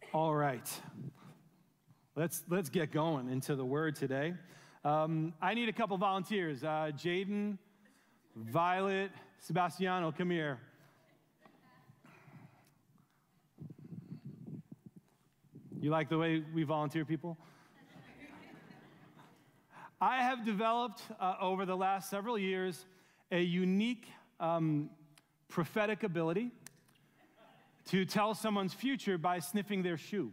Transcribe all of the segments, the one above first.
All right, let's get going into the word today. I need a couple volunteers. Jaden, Violet, Sebastiano, come here. You like the way we volunteer people? I have developed over the last several years a unique prophetic ability to tell someone's future by sniffing their shoe.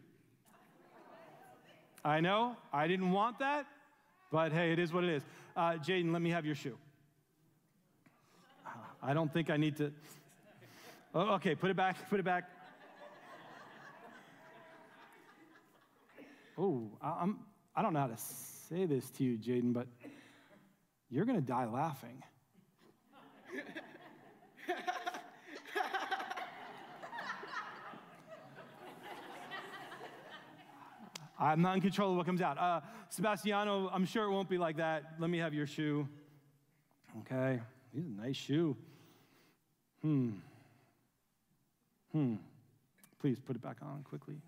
I know, I didn't want that, but hey, it is what it is. Jaden, let me have your shoe. I don't think I need to. Oh, okay, put it back. Oh, I don't know how to say this to you, Jaden, but you're going to die laughing. I'm not in control of what comes out. Sebastiano, I'm sure it won't be like that. Let me have your shoe. Okay, he's a nice shoe. Please put it back on quickly.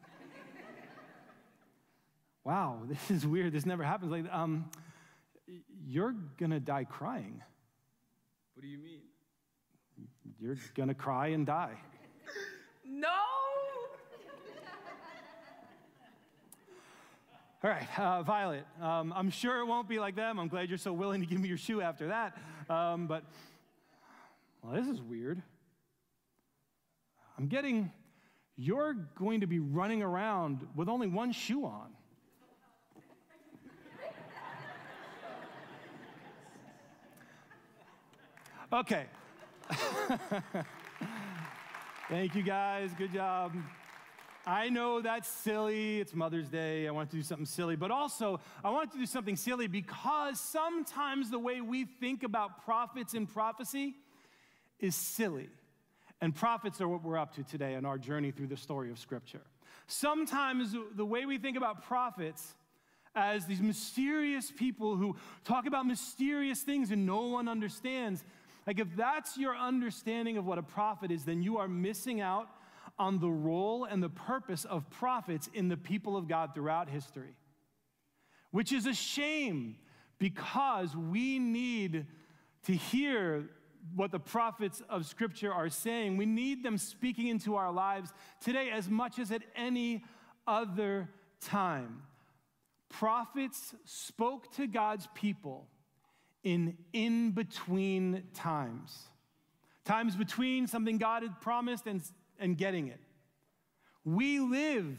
Wow, this is weird. This never happens. Like, you're gonna die crying. What do you mean? You're gonna cry and die. No! All right, Violet, I'm sure it won't be like them. I'm glad you're so willing to give me your shoe after that. But, well, this is weird. You're going to be running around with only one shoe on. Okay. Thank you, guys. Good job. I know that's silly. It's Mother's Day. I want to do something silly. But also, I want to do something silly because sometimes the way we think about prophets and prophecy is silly. And prophets are what we're up to today in our journey through the story of Scripture. Sometimes the way we think about prophets as these mysterious people who talk about mysterious things and no one understands, like if that's your understanding of what a prophet is, then you are missing out on the role and the purpose of prophets in the people of God throughout history, which is a shame because we need to hear what the prophets of Scripture are saying. We need them speaking into our lives today as much as at any other time. Prophets spoke to God's people in between times. Times between something God had promised and getting it. We live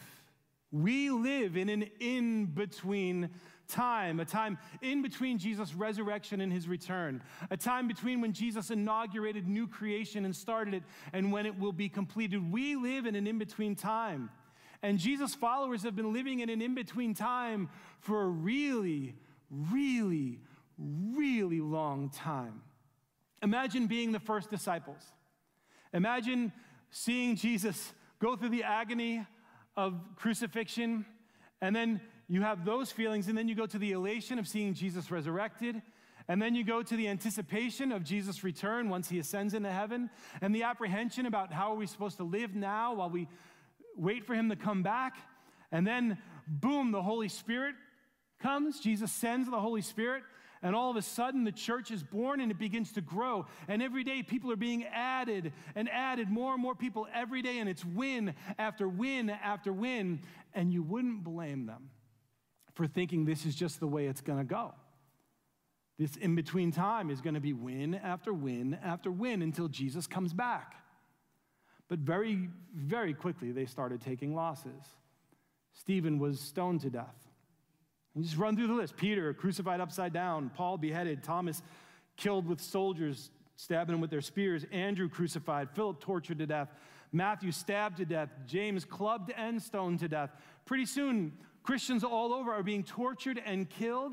in an in-between time, a time in between Jesus' resurrection and his return, a time between when Jesus inaugurated new creation and started it and when it will be completed. We live in an in-between time. And Jesus' followers have been living in an in-between time for a really, really, really long time. Imagine being the first disciples. Imagine seeing Jesus go through the agony of crucifixion, and then you have those feelings, and then you go to the elation of seeing Jesus resurrected, and then you go to the anticipation of Jesus' return once he ascends into heaven, and the apprehension about how are we supposed to live now while we wait for him to come back, and then, boom, the Holy Spirit comes. Jesus sends the Holy Spirit, and all of a sudden, the church is born and it begins to grow. And every day, people are being added and added, more and more people every day. And it's win after win after win. And you wouldn't blame them for thinking this is just the way it's going to go. This in-between time is going to be win after win after win until Jesus comes back. But very, very quickly, they started taking losses. Stephen was stoned to death. And just run through the list. Peter, crucified upside down. Paul, beheaded. Thomas, killed with soldiers, stabbing him with their spears. Andrew, crucified. Philip, tortured to death. Matthew, stabbed to death. James, clubbed and stoned to death. Pretty soon, Christians all over are being tortured and killed.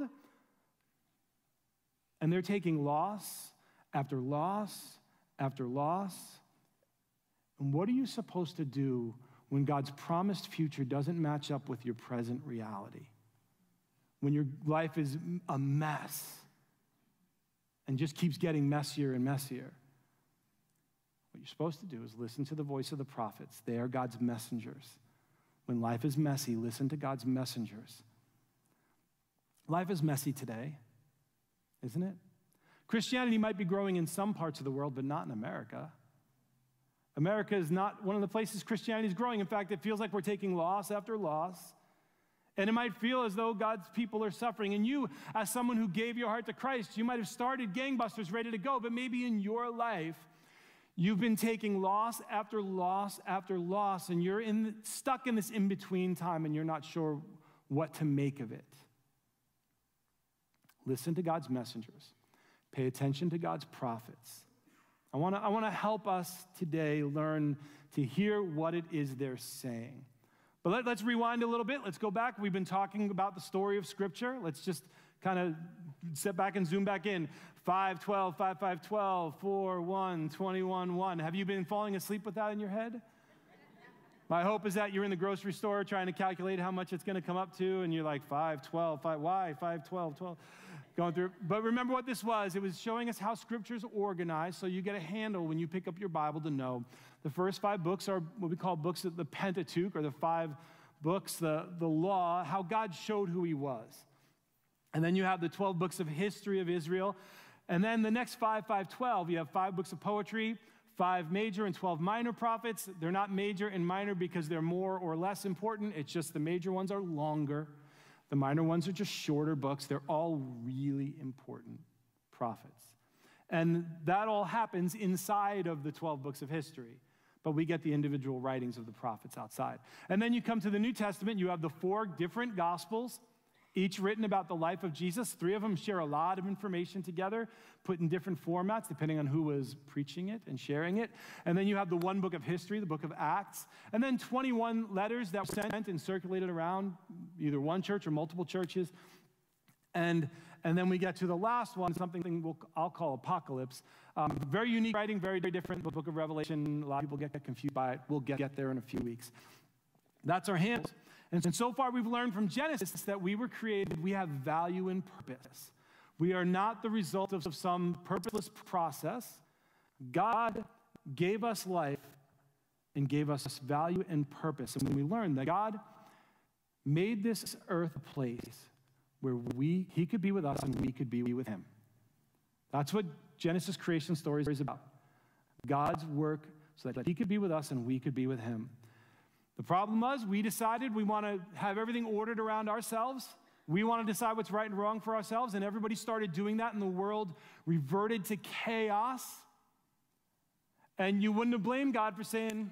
And they're taking loss after loss after loss. And what are you supposed to do when God's promised future doesn't match up with your present reality? When your life is a mess and just keeps getting messier and messier. What you're supposed to do is listen to the voice of the prophets. They are God's messengers. When life is messy, listen to God's messengers. Life is messy today, isn't it? Christianity might be growing in some parts of the world, but not in America. America is not one of the places Christianity is growing. In fact, it feels like we're taking loss after loss. And it might feel as though God's people are suffering. And you, as someone who gave your heart to Christ, you might have started gangbusters ready to go, but maybe in your life, you've been taking loss after loss after loss, and you're stuck in this in-between time, and you're not sure what to make of it. Listen to God's messengers. Pay attention to God's prophets. I want to help us today learn to hear what it is they're saying. But let's rewind a little bit. Let's go back. We've been talking about the story of Scripture. Let's just kind of step back and zoom back in. 5:12, 5:5:12, 4:1, 21:1. Have you been falling asleep with that in your head? My hope is that you're in the grocery store trying to calculate how much it's going to come up to, and you're like, 5:12, why? 5:12, 12. Going through. But remember what this was. It was showing us how Scripture's organized, so you get a handle when you pick up your Bible to know. The first 5 books are what we call books of the Pentateuch, or the 5 books, the law, how God showed who he was. And then you have the 12 books of history of Israel. And then the next 5:12, you have 5 books of poetry, 5 major and 12 minor prophets. They're not major and minor because they're more or less important. It's just the major ones are longer. The minor ones are just shorter books. They're all really important prophets. And that all happens inside of the 12 books of history. But we get the individual writings of the prophets outside. And then you come to the New Testament. You have the 4 different Gospels, each written about the life of Jesus. 3 of them share a lot of information together, put in different formats, depending on who was preaching it and sharing it. And then you have the 1 book of history, the book of Acts. And then 21 letters that were sent and circulated around either one church or multiple churches. And then we get to the last one, something I'll call Apocalypse. Very unique writing, very, very different. The book of Revelation, a lot of people get confused by it. We'll get there in a few weeks. That's our handles. And so far we've learned from Genesis that we were created, we have value and purpose. We are not the result of some purposeless process. God gave us life and gave us value and purpose. And when we learn that God made this earth a place where he could be with us and we could be with him. That's what Genesis creation story is about. God's work so that he could be with us and we could be with him. The problem was we decided we want to have everything ordered around ourselves. We want to decide what's right and wrong for ourselves, and everybody started doing that, and the world reverted to chaos. And you wouldn't have blamed God for saying,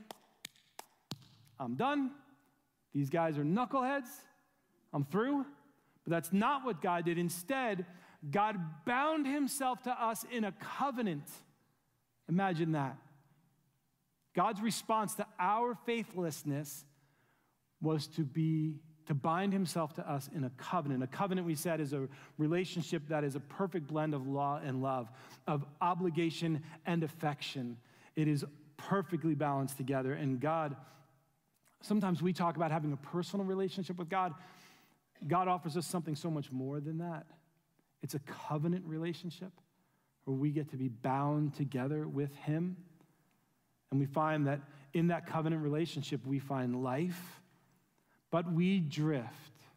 I'm done. These guys are knuckleheads. I'm through. But that's not what God did. Instead, God bound himself to us in a covenant. Imagine that. God's response to our faithlessness was to bind himself to us in a covenant. A covenant, we said, is a relationship that is a perfect blend of law and love, of obligation and affection. It is perfectly balanced together. And God, sometimes we talk about having a personal relationship with God. God offers us something so much more than that. It's a covenant relationship where we get to be bound together with him. And we find that in that covenant relationship, we find life, but we drift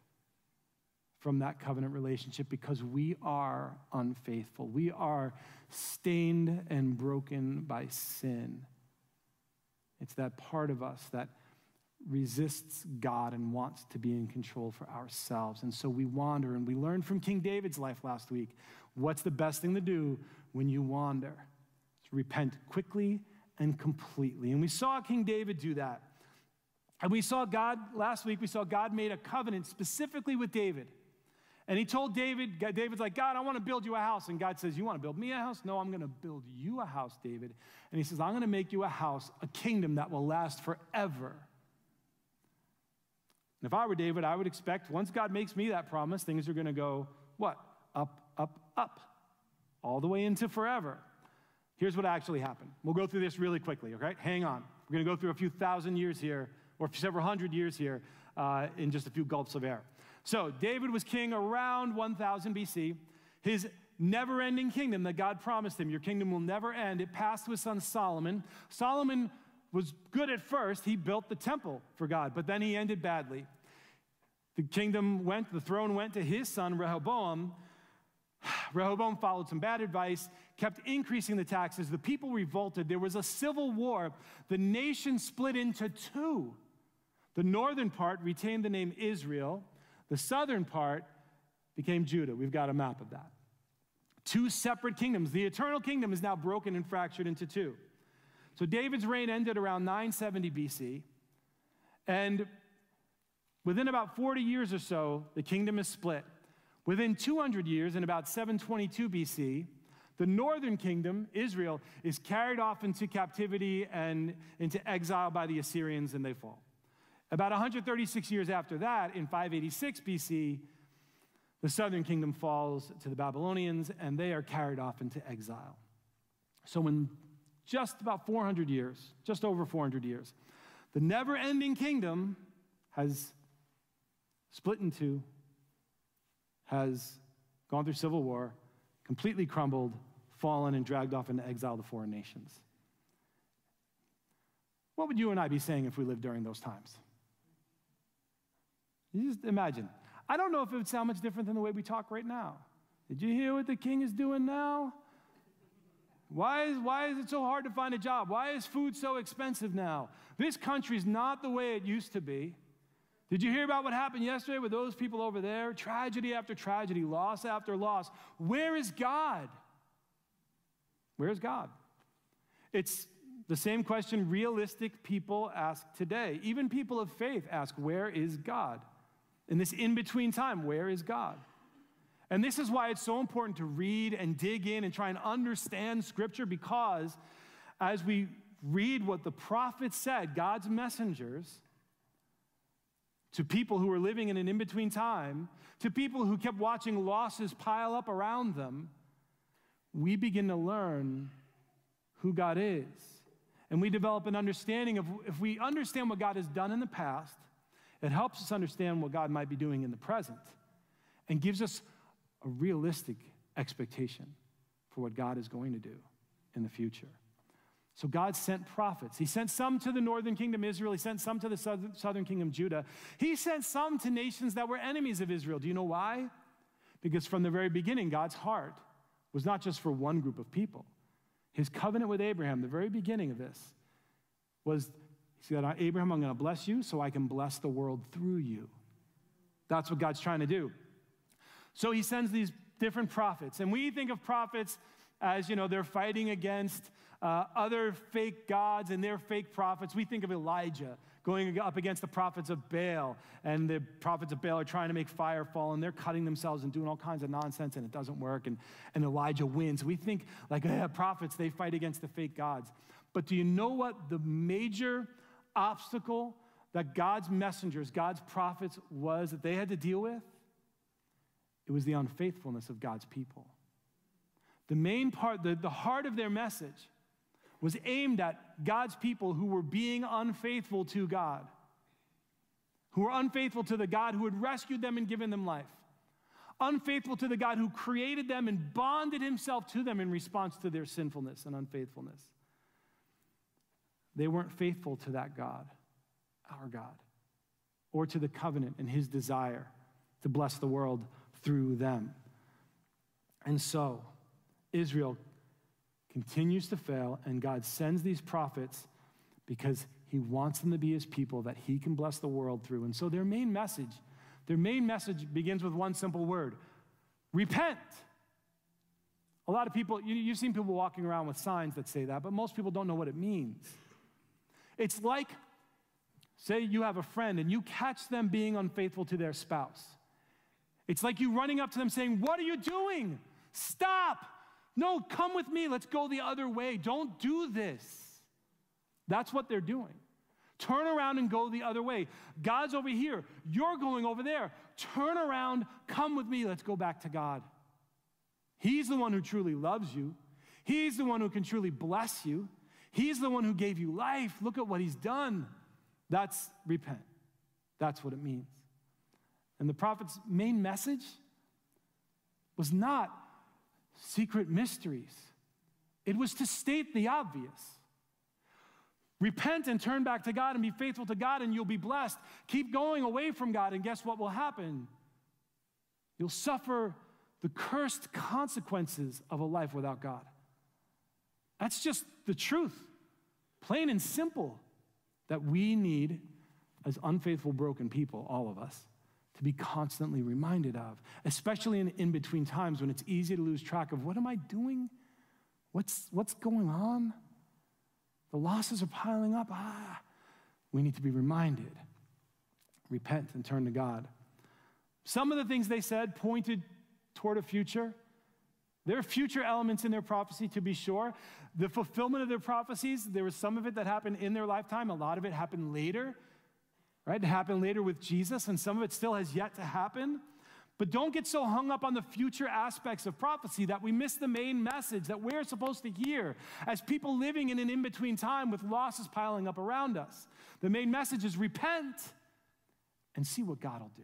from that covenant relationship because we are unfaithful. We are stained and broken by sin. It's that part of us that resists God and wants to be in control for ourselves. And so we wander, and we learned from King David's life last week, what's the best thing to do when you wander? It's repent quickly and completely. And we saw King David do that. And we saw God, last week, we saw God made a covenant specifically with David. And he told David's like, God, I want to build you a house. And God says, you want to build me a house? No, I'm going to build you a house, David. And he says, I'm going to make you a house, a kingdom that will last forever. And if I were David, I would expect once God makes me that promise, things are going to go, what? Up, up, up, all the way into forever. Here's what actually happened. We'll go through this really quickly, okay? Hang on. We're going to go through a few thousand years here, or several hundred years here, in just a few gulps of air. So David was king around 1000 BC. His never-ending kingdom that God promised him, your kingdom will never end, it passed to his son Solomon. Solomon was good at first. He built the temple for God, but then he ended badly. The throne went to his son, Rehoboam. Rehoboam followed some bad advice, kept increasing the taxes. The people revolted. There was a civil war. The nation split into two. The northern part retained the name Israel. The southern part became Judah. We've got a map of that. Two separate kingdoms. The eternal kingdom is now broken and fractured into two. So David's reign ended around 970 BC. And within about 40 years or so, the kingdom is split. Within 200 years, in about 722 BC, the northern kingdom, Israel, is carried off into captivity and into exile by the Assyrians, and they fall. About 136 years after that, in 586 BC, the southern kingdom falls to the Babylonians, and they are carried off into exile. So in just about 400 years, just over 400 years, the never-ending kingdom has split in two, has gone through civil war, completely crumbled, fallen, and dragged off into exile to foreign nations. What would you and I be saying if we lived during those times? You just imagine. I don't know if it would sound much different than the way we talk right now. Did you hear what the king is doing now? Why is it so hard to find a job? Why is food so expensive now? This country's not the way it used to be. Did you hear about what happened yesterday with those people over there? Tragedy after tragedy, loss after loss. Where is God? Where is God? It's the same question realistic people ask today. Even people of faith ask, where is God? In this in-between time, where is God? And this is why it's so important to read and dig in and try and understand Scripture, because as we read what the prophets said, God's messengers, to people who were living in an in-between time, to people who kept watching losses pile up around them, we begin to learn who God is. And we develop an understanding of, if we understand what God has done in the past, it helps us understand what God might be doing in the present and gives us a realistic expectation for what God is going to do in the future. So God sent prophets. He sent some to the northern kingdom, Israel. He sent some to the southern kingdom, Judah. He sent some to nations that were enemies of Israel. Do you know why? Because from the very beginning, God's heart was not just for one group of people. His covenant with Abraham, the very beginning of this, was, he said, Abraham, I'm going to bless you so I can bless the world through you. That's what God's trying to do. So he sends these different prophets. And we think of prophets as, they're fighting against other fake gods and their fake prophets. We think of Elijah going up against the prophets of Baal. And the prophets of Baal are trying to make fire fall, and they're cutting themselves and doing all kinds of nonsense, and it doesn't work. And Elijah wins. We think, like, prophets, they fight against the fake gods. But do you know what the major obstacle that God's messengers, God's prophets, was that they had to deal with? It was the unfaithfulness of God's people. The main part, the heart of their message was aimed at God's people who were being unfaithful to God, who were unfaithful to the God who had rescued them and given them life, unfaithful to the God who created them and bonded himself to them in response to their sinfulness and unfaithfulness. They weren't faithful to that God, our God, or to the covenant and his desire to bless the world through them. And so, Israel continues to fail, and God sends these prophets because he wants them to be his people that he can bless the world through. And so their main message begins with one simple word: repent. A lot of people, you've seen people walking around with signs that say that, but most people don't know what it means. It's like, say you have a friend and you catch them being unfaithful to their spouse. It's like you running up to them saying, "What are you doing? Stop. No, come with me. Let's go the other way. Don't do this." That's what they're doing. Turn around and go the other way. God's over here. You're going over there. Turn around. Come with me. Let's go back to God. He's the one who truly loves you. He's the one who can truly bless you. He's the one who gave you life. Look at what he's done. That's repent. That's what it means. And the prophet's main message was not secret mysteries. It was to state the obvious. Repent and turn back to God and be faithful to God, and you'll be blessed. Keep going away from God, and guess what will happen? You'll suffer the cursed consequences of a life without God. That's just the truth, plain and simple, that we need, as unfaithful, broken people, all of us, to be constantly reminded of, especially in between times when it's easy to lose track of, what am I doing? What's going on? The losses are piling up. We need to be reminded. Repent and turn to God. Some of the things they said pointed toward a future. There are future elements in their prophecy, to be sure. The fulfillment of their prophecies, there was some of it that happened in their lifetime. A lot of it happened later, right? It happened later with Jesus, and some of it still has yet to happen. But don't get so hung up on the future aspects of prophecy that we miss the main message that we're supposed to hear as people living in an in-between time with losses piling up around us. The main message is repent and see what God will do.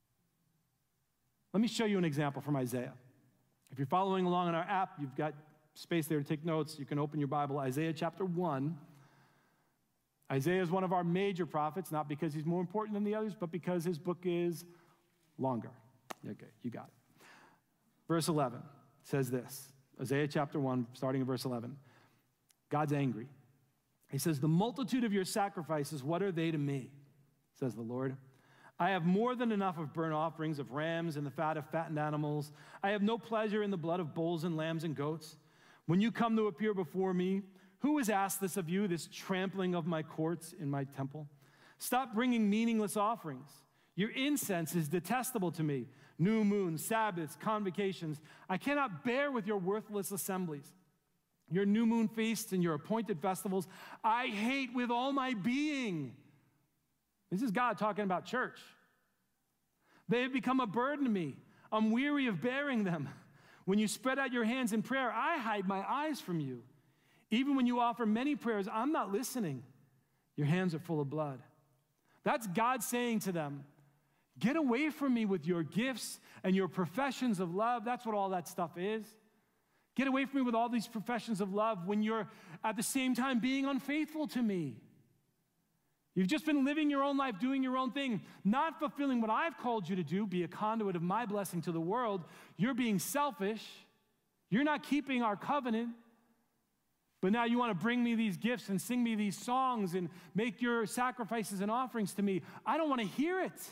Let me show you an example from Isaiah. If you're following along on our app, you've got space there to take notes. You can open your Bible, Isaiah chapter 1. Isaiah is one of our major prophets, not because he's more important than the others, but because his book is longer. Okay, you got it. Verse 11 says this, Isaiah chapter 1, starting in verse 11. God's angry. He says, "The multitude of your sacrifices, what are they to me? Says the Lord. I have more than enough of burnt offerings, of rams and the fat of fattened animals. I have no pleasure in the blood of bulls and lambs and goats. When you come to appear before me, who has asked this of you, this trampling of my courts in my temple? Stop bringing meaningless offerings. Your incense is detestable to me. New moons, Sabbaths, convocations. I cannot bear with your worthless assemblies. Your new moon feasts and your appointed festivals, I hate with all my being." This is God talking about church. "They have become a burden to me. I'm weary of bearing them. When you spread out your hands in prayer, I hide my eyes from you. Even when you offer many prayers, I'm not listening. Your hands are full of blood." That's God saying to them, get away from me with your gifts and your professions of love. That's what all that stuff is. Get away from me with all these professions of love when you're at the same time being unfaithful to me. You've just been living your own life, doing your own thing, not fulfilling what I've called you to do, be a conduit of my blessing to the world. You're being selfish. You're not keeping our covenant. But now you want to bring me these gifts and sing me these songs and make your sacrifices and offerings to me. I don't want to hear it.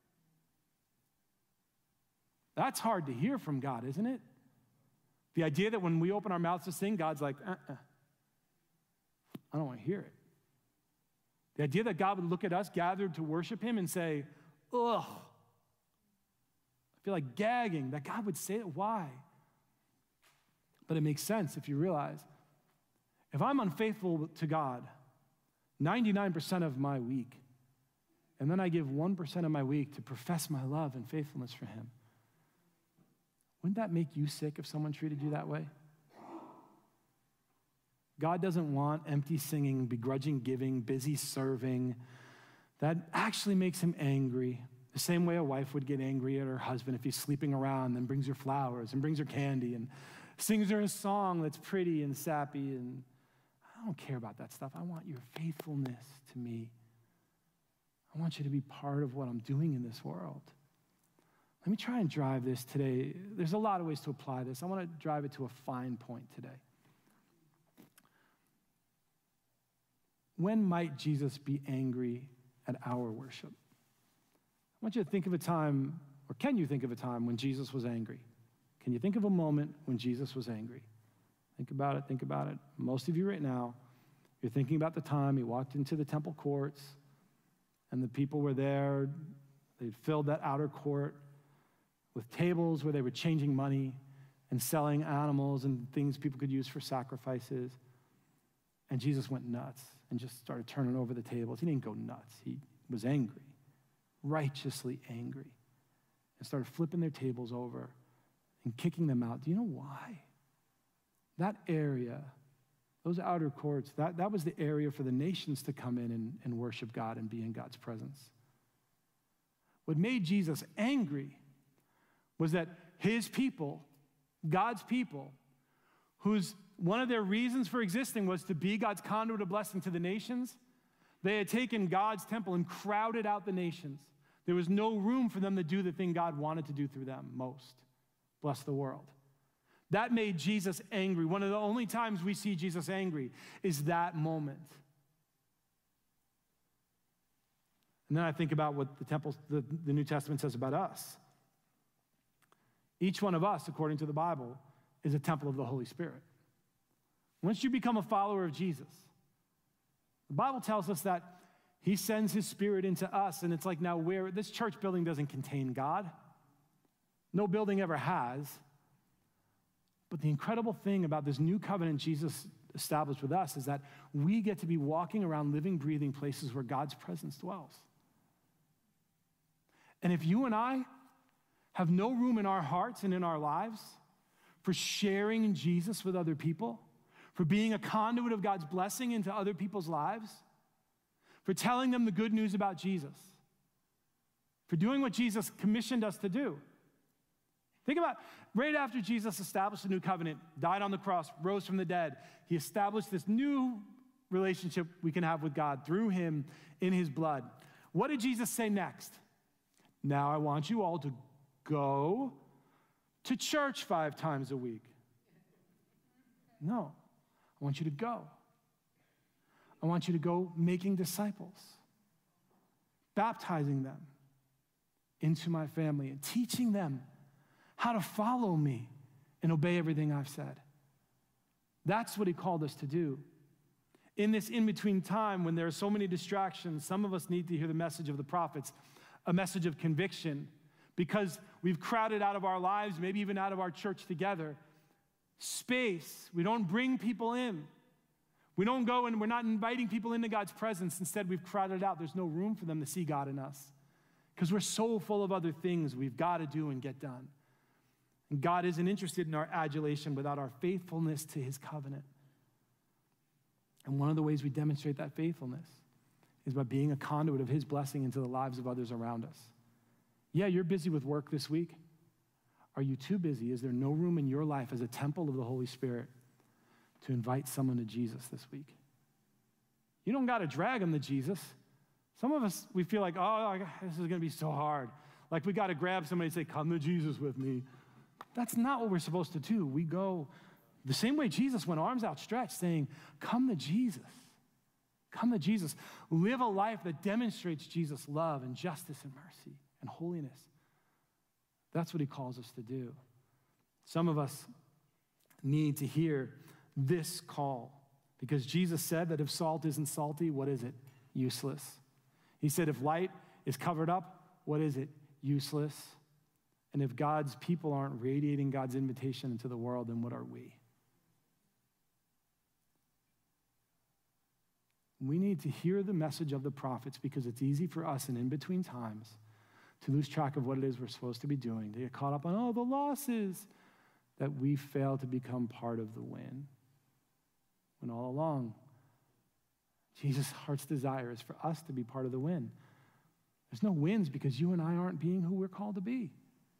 That's hard to hear from God, isn't it? The idea that when we open our mouths to sing, God's like, I don't want to hear it. The idea that God would look at us gathered to worship him and say, ugh, I feel like gagging, that God would say it. Why? But it makes sense if you realize, if I'm unfaithful to God 99% of my week, and then I give 1% of my week to profess my love and faithfulness for him, wouldn't that make you sick if someone treated you that way? God doesn't want empty singing, begrudging giving, busy serving. That actually makes him angry. The same way a wife would get angry at her husband if he's sleeping around and brings her flowers and brings her candy and sings her a song that's pretty and sappy. And I don't care about that stuff. I want your faithfulness to me. I want you to be part of what I'm doing in this world. Let me try and drive this today. There's a lot of ways to apply this. I want to drive it to a fine point today. When might Jesus be angry at our worship? I want you to think of a time, or can you think of a time when Jesus was angry? Can you think of a moment when Jesus was angry? Think about it, think about it. Most of you right now, you're thinking about the time he walked into the temple courts and the people were there. They'd filled that outer court with tables where they were changing money and selling animals and things people could use for sacrifices. And Jesus went nuts and just started turning over the tables. He didn't go nuts. He was angry, righteously angry, and started flipping their tables over and kicking them out. Do you know why? That area, those outer courts, that was the area for the nations to come in and worship God and be in God's presence. What made Jesus angry was that his people, God's people, whose One of their reasons for existing was to be God's conduit of blessing to the nations. They had taken God's temple and crowded out the nations. There was no room for them to do the thing God wanted to do through them most. Bless the world. That made Jesus angry. One of the only times we see Jesus angry is that moment. And then I think about what the New Testament says about us. Each one of us, according to the Bible, is a temple of the Holy Spirit. Once you become a follower of Jesus, the Bible tells us that he sends his Spirit into us, and it's like now this church building doesn't contain God. No building ever has. But the incredible thing about this new covenant Jesus established with us is that we get to be walking around living, breathing places where God's presence dwells. And if you and I have no room in our hearts and in our lives for sharing Jesus with other people, for being a conduit of God's blessing into other people's lives, for telling them the good news about Jesus, for doing what Jesus commissioned us to do. Think about right after Jesus established a new covenant, died on the cross, rose from the dead, he established this new relationship we can have with God through him in his blood. What did Jesus say next? Now I want you all to go to church 5 times a week. No, I want you to go. I want you to go making disciples, baptizing them into my family and teaching them how to follow me and obey everything I've said. That's what he called us to do. In this in-between time when there are so many distractions, some of us need to hear the message of the prophets, a message of conviction, because we've crowded out of our lives, maybe even out of our church together, space. We don't bring people in. We don't go and we're not inviting people into God's presence. Instead, we've crowded out. There's no room for them to see God in us because we're so full of other things we've got to do and get done. And God isn't interested in our adulation without our faithfulness to his covenant. And one of the ways we demonstrate that faithfulness is by being a conduit of his blessing into the lives of others around us. Yeah, you're busy with work this week. Are you too busy? Is there no room in your life as a temple of the Holy Spirit to invite someone to Jesus this week? You don't got to drag them to Jesus. Some of us, we feel like, oh, this is going to be so hard. Like we got to grab somebody and say, come to Jesus with me. That's not what we're supposed to do. We go the same way Jesus went, arms outstretched, saying, come to Jesus. Come to Jesus. Live a life that demonstrates Jesus' love and justice and mercy and holiness. That's what he calls us to do. Some of us need to hear this call because Jesus said that if salt isn't salty, what is it? Useless. He said if light is covered up, what is it? Useless. And if God's people aren't radiating God's invitation into the world, then what are we? We need to hear the message of the prophets because it's easy for us in between times to lose track of what it is we're supposed to be doing, to get caught up on, oh, the losses, that we fail to become part of the win. When all along, Jesus' heart's desire is for us to be part of the win. There's no wins because you and I aren't being who we're called to be.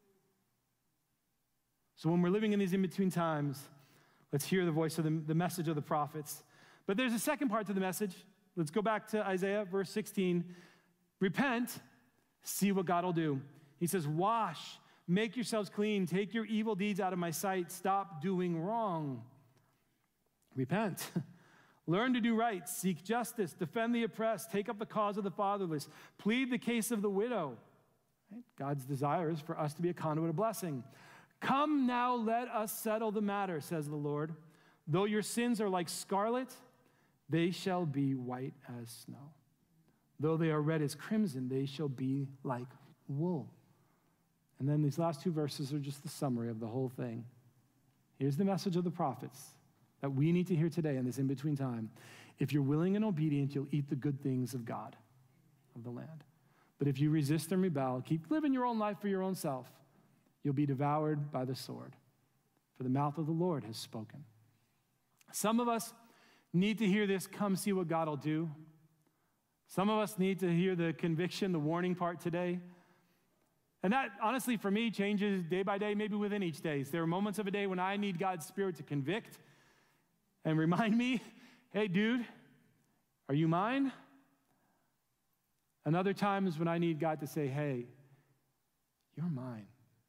So when we're living in these in-between times, let's hear the voice of the message of the prophets. But there's a second part to the message. Let's go back to Isaiah, verse 16. Repent, see what God will do. He says, wash, make yourselves clean, take your evil deeds out of my sight, stop doing wrong. Repent. Learn to do right, seek justice, defend the oppressed, take up the cause of the fatherless, plead the case of the widow. Right? God's desire is for us to be a conduit of blessing. Come now, let us settle the matter, says the Lord. Though your sins are like scarlet, they shall be white as snow. Though they are red as crimson, they shall be like wool. And then these last 2 verses are just the summary of the whole thing. Here's the message of the prophets that we need to hear today in this in-between time. If you're willing and obedient, you'll eat the good things of God, of the land. But if you resist and rebel, keep living your own life for your own self, you'll be devoured by the sword. For the mouth of the Lord has spoken. Some of us need to hear this, come see what God will do. Some of us need to hear the conviction, the warning part today. And that, honestly, for me, changes day by day, maybe within each day. There are moments of a day when I need God's Spirit to convict, and remind me, hey, dude, are you mine? And other times when I need God to say, hey, you're mine.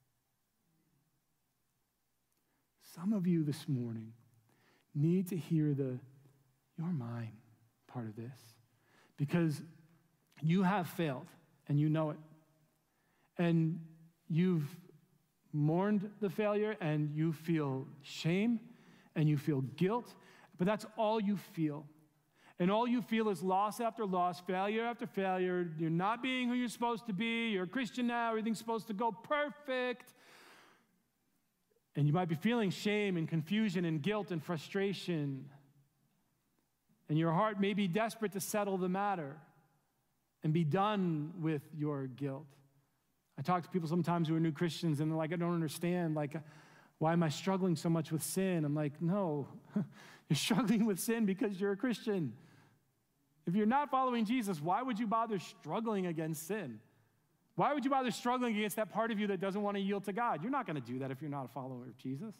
Some of you this morning need to hear the you're mine part of this, because you have failed and you know it. And you've mourned the failure and you feel shame and you feel guilt, but that's all you feel. And all you feel is loss after loss, failure after failure. You're not being who you're supposed to be. You're a Christian now. Everything's supposed to go perfect. And you might be feeling shame and confusion and guilt and frustration. And your heart may be desperate to settle the matter and be done with your guilt. I talk to people sometimes who are new Christians, and they're like, I don't understand. Like, why am I struggling so much with sin? I'm like, no, you're struggling with sin because you're a Christian. If you're not following Jesus, why would you bother struggling against sin? Why would you bother struggling against that part of you that doesn't want to yield to God? You're not going to do that if you're not a follower of Jesus.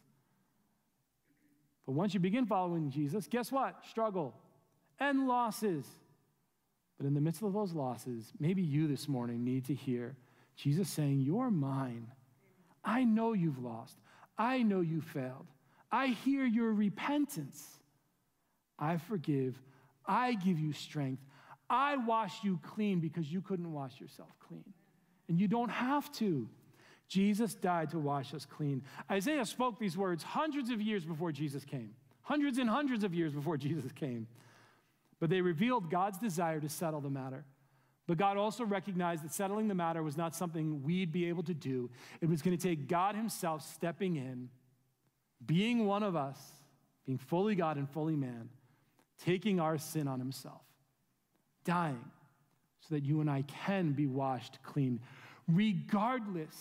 But once you begin following Jesus, guess what? Struggle and losses. But in the midst of those losses, maybe you this morning need to hear Jesus saying, you're mine. I know you've lost. I know you failed. I hear your repentance. I forgive. I give you strength. I wash you clean because you couldn't wash yourself clean. And you don't have to. Jesus died to wash us clean. Isaiah spoke these words hundreds of years before Jesus came. Hundreds and hundreds of years before Jesus came. But they revealed God's desire to settle the matter. But God also recognized that settling the matter was not something we'd be able to do. It was going to take God himself stepping in, being one of us, being fully God and fully man, taking our sin on himself, dying so that you and I can be washed clean, regardless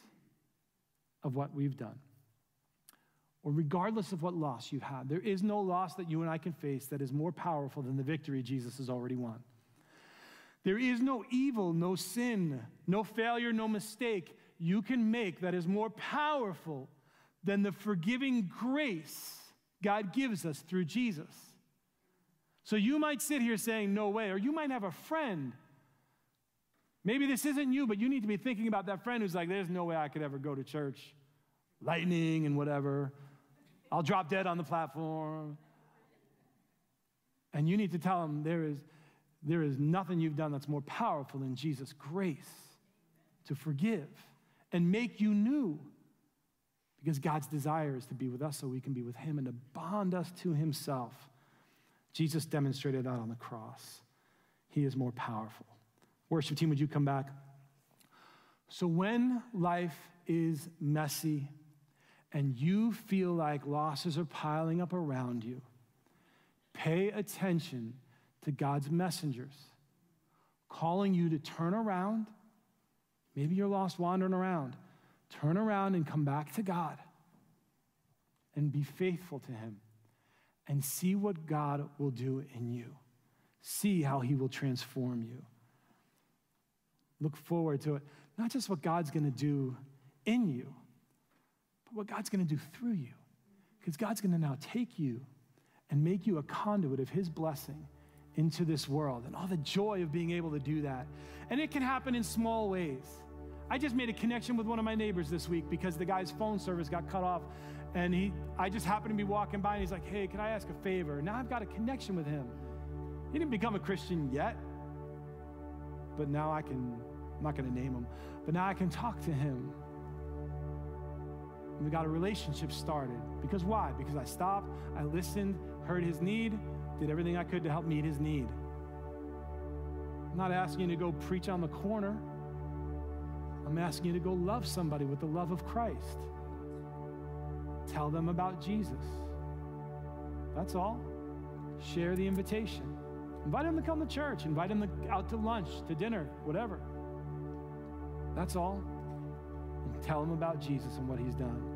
of what we've done, or regardless of what loss you've had. There is no loss that you and I can face that is more powerful than the victory Jesus has already won. There is no evil, no sin, no failure, no mistake you can make that is more powerful than the forgiving grace God gives us through Jesus. So you might sit here saying, no way, or you might have a friend. Maybe this isn't you, but you need to be thinking about that friend who's like, there's no way I could ever go to church. Lightning and whatever. I'll drop dead on the platform. And you need to tell them there is nothing you've done that's more powerful than Jesus' grace to forgive and make you new. Because God's desire is to be with us so we can be with him and to bond us to himself. Jesus demonstrated that on the cross. He is more powerful. Worship team, would you come back? So when life is messy and you feel like losses are piling up around you, pay attention to God's messengers calling you to turn around. Maybe you're lost wandering around. Turn around and come back to God and be faithful to him and see what God will do in you. See how he will transform you. Look forward to it. Not just what God's going to do in you, but what God's going to do through you. Because God's going to now take you and make you a conduit of his blessing into this world and all the joy of being able to do that. And it can happen in small ways. I just made a connection with one of my neighbors this week because the guy's phone service got cut off, and I just happened to be walking by, and he's like, hey, can I ask a favor? Now I've got a connection with him. He didn't become a Christian yet, but now I'm not going to name him, but now I can talk to him. And we got a relationship started. Because why? Because I stopped, I listened, heard his need, did everything I could to help meet his need. I'm not asking you to go preach on the corner. I'm asking you to go love somebody with the love of Christ. Tell them about Jesus. That's all. Share the invitation. Invite them to come to church. Invite them out to lunch, to dinner, whatever. That's all. And tell them about Jesus and what he's done.